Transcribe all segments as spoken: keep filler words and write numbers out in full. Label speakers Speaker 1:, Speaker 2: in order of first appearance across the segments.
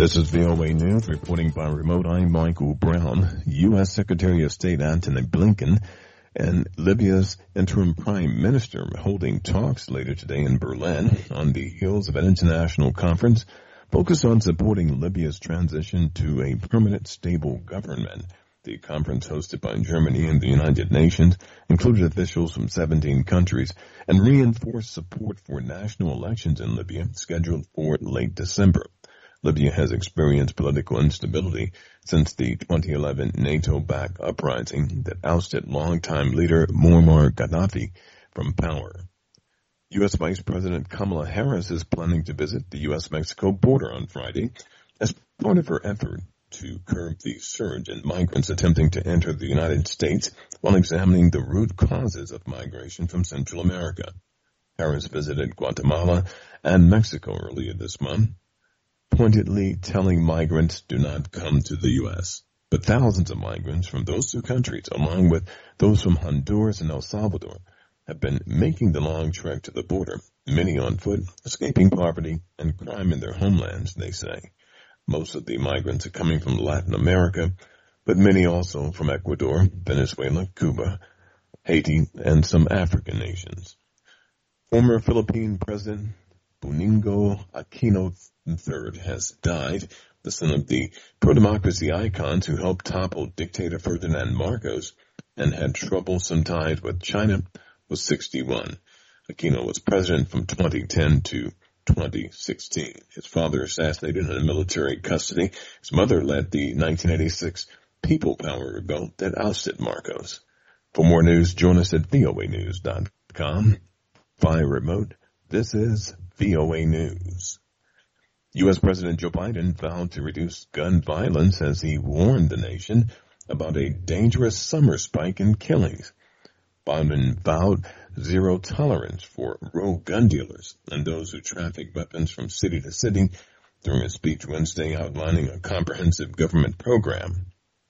Speaker 1: This is V O A News reporting by remote. I'm Michael Brown. U S. Secretary of State Antony Blinken and Libya's interim prime minister holding talks later today in Berlin on the heels of an international conference focused on supporting Libya's transition to a permanent, stable government. The conference, hosted by Germany and the United Nations, included officials from seventeen countries and reinforced support for national elections in Libya scheduled for late December. Libya has experienced political instability since the twenty eleven NATO-backed uprising that ousted longtime leader Muammar Gaddafi from power. U S. Vice President Kamala Harris is planning to visit the U S Mexico border on Friday as part of her effort to curb the surge in migrants attempting to enter the United States while examining the root causes of migration from Central America. Harris visited Guatemala and Mexico earlier this month, pointedly telling migrants do not come to the U S. But thousands of migrants from those two countries, along with those from Honduras and El Salvador, have been making the long trek to the border, many on foot, escaping poverty and crime in their homelands, they say. Most of the migrants are coming from Latin America, but many also from Ecuador, Venezuela, Cuba, Haiti, and some African nations. Former Philippine President Benigno Aquino the third has died, the son of the pro-democracy icons who helped topple dictator Ferdinand Marcos and had troublesome ties with China, was sixty-one. Aquino was president from twenty ten to twenty sixteen. His father assassinated in military custody. His mother led the nineteen eighty-six People Power revolt that ousted Marcos. For more news, join us at V O A news dot com. Via remote, this is V O A News. U S. President Joe Biden vowed to reduce gun violence as he warned the nation about a dangerous summer spike in killings. Biden vowed zero tolerance for rogue gun dealers and those who traffic weapons from city to city during a speech Wednesday outlining a comprehensive government program.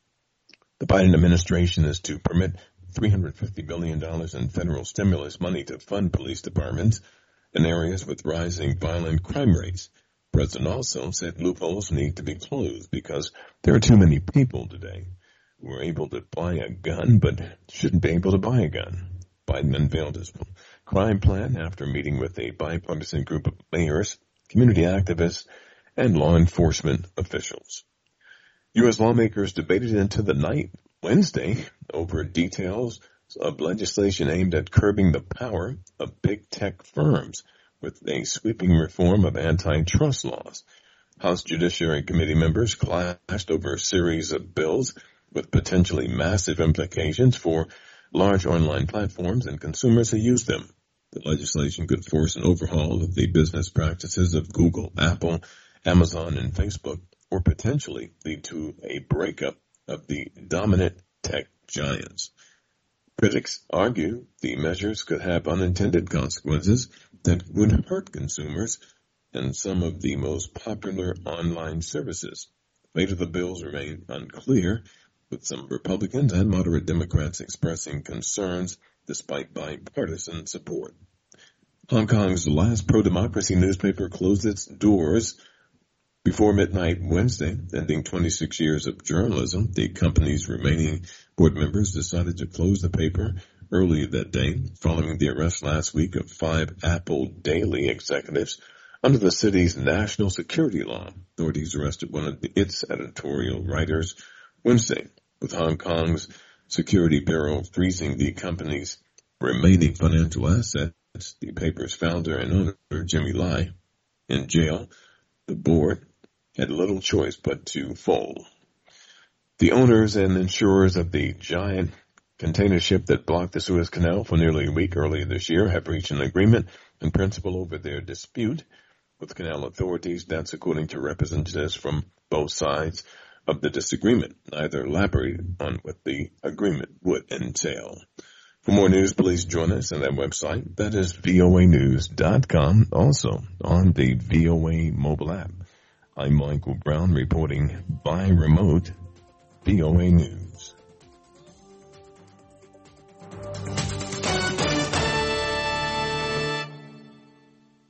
Speaker 1: The Biden administration is to permit three hundred fifty billion dollars in federal stimulus money to fund police departments in areas with rising violent crime rates. The president also said loopholes need to be closed because there are too many people today who are able to buy a gun but shouldn't be able to buy a gun. Biden unveiled his crime plan after meeting with a bipartisan group of mayors, community activists, and law enforcement officials. U S lawmakers debated into the night Wednesday over details of legislation aimed at curbing the power of big tech firms with a sweeping reform of antitrust laws. House Judiciary Committee members clashed over a series of bills with potentially massive implications for large online platforms and consumers who use them. The legislation could force an overhaul of the business practices of Google, Apple, Amazon, and Facebook, or potentially lead to a breakup of the dominant tech giants. Critics argue the measures could have unintended consequences that would hurt consumers and some of the most popular online services. The fate of the bills remain unclear, with some Republicans and moderate Democrats expressing concerns despite bipartisan support. Hong Kong's last pro-democracy newspaper closed its doors before midnight Wednesday, ending twenty-six years of journalism. The company's remaining board members decided to close the paper earlier that day, following the arrest last week of five Apple Daily executives under the city's national security law. Authorities arrested one of its editorial writers Wednesday, with Hong Kong's Security Bureau freezing the company's remaining financial assets. The paper's founder and owner, Jimmy Lai, in jail. The board had little choice but to fold. The owners and insurers of the giant container ship that blocked the Suez Canal for nearly a week earlier this year have reached an agreement in principle over their dispute with canal authorities. That's according to representatives from both sides of the disagreement. Neither elaborated on what the agreement would entail. For more news, please join us on that website. That is V O A news dot com, also on the V O A mobile app. I'm Michael Brown reporting by remote V O A News.